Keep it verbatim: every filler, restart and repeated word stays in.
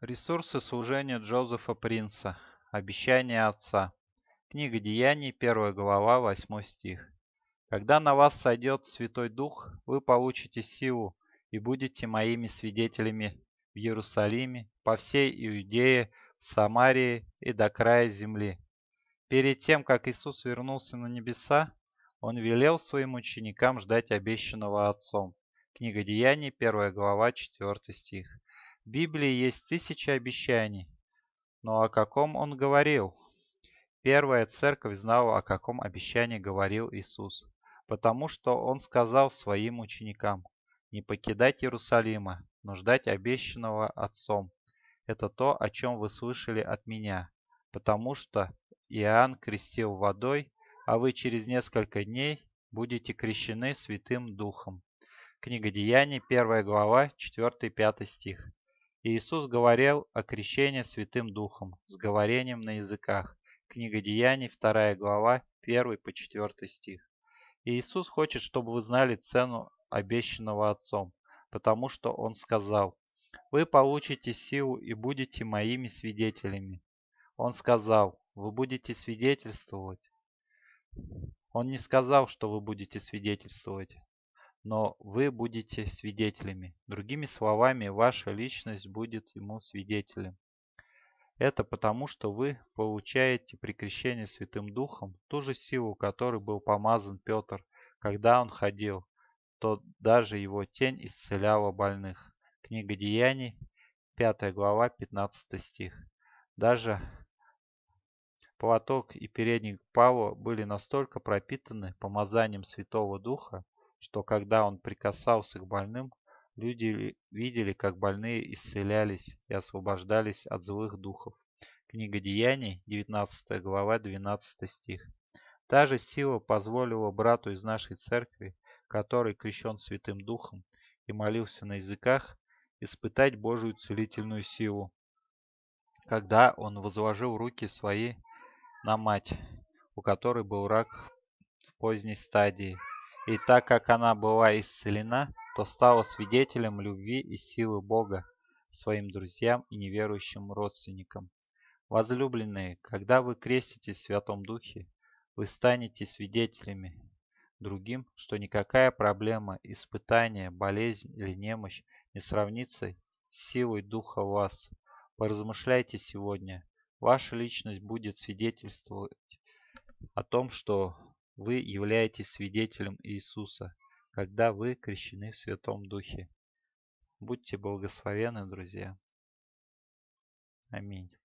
Ресурсы служения Джозефа Принца. Обещание Отца. Книга Деяний, первая глава, восьмой стих. Когда на вас сойдет Святой Дух, вы получите силу и будете моими свидетелями в Иерусалиме, по всей Иудее, Самарии и до края земли. Перед тем, как Иисус вернулся на небеса, Он велел своим ученикам ждать обещанного Отцом. Книга Деяний, первая глава, четвёртый стих. В Библии есть тысячи обещаний, но о каком Он говорил? Первая церковь знала, о каком обещании говорил Иисус, потому что Он сказал своим ученикам не покидать Иерусалима, но ждать обещанного Отцом. Это то, о чем вы слышали от меня, потому что Иоанн крестил водой, а вы через несколько дней будете крещены Святым Духом. Книга Деяний, первая глава, четвёртый-пятый стих. Иисус говорил о крещении Святым Духом с говорением на языках. Книга Деяний, вторая глава, первый по четвёртый стих. И Иисус хочет, чтобы вы знали цену обещанного Отцом, потому что Он сказал: «Вы получите силу и будете моими свидетелями». Он сказал: «Вы будете свидетельствовать». Он не сказал, что вы будете свидетельствовать, но вы будете свидетелями. Другими словами, ваша личность будет ему свидетелем. Это потому, что вы получаете при крещении Святым Духом ту же силу, которой был помазан Петр, когда он ходил, то даже его тень исцеляла больных. Книга Деяний, пятая глава, пятнадцатый стих. Даже платок и передник Павла были настолько пропитаны помазанием Святого Духа, что когда он прикасался к больным, люди видели, как больные исцелялись и освобождались от злых духов. Книга Деяний, девятнадцатая глава, двенадцатый стих. Та же сила позволила брату из нашей церкви, который крещен Святым Духом и молился на языках, испытать Божию целительную силу, когда он возложил руки свои на мать, у которой был рак в поздней стадии. И так как она была исцелена, то стала свидетелем любви и силы Бога своим друзьям и неверующим родственникам. Возлюбленные, когда вы креститесь в Святом Духе, вы станете свидетелями другим, что никакая проблема, испытание, болезнь или немощь не сравнится с силой Духа в вас. Поразмышляйте сегодня. Ваша личность будет свидетельствовать о том, что вы являетесь свидетелем Иисуса, когда вы крещены в Святом Духе. Будьте благословенны, друзья. Аминь.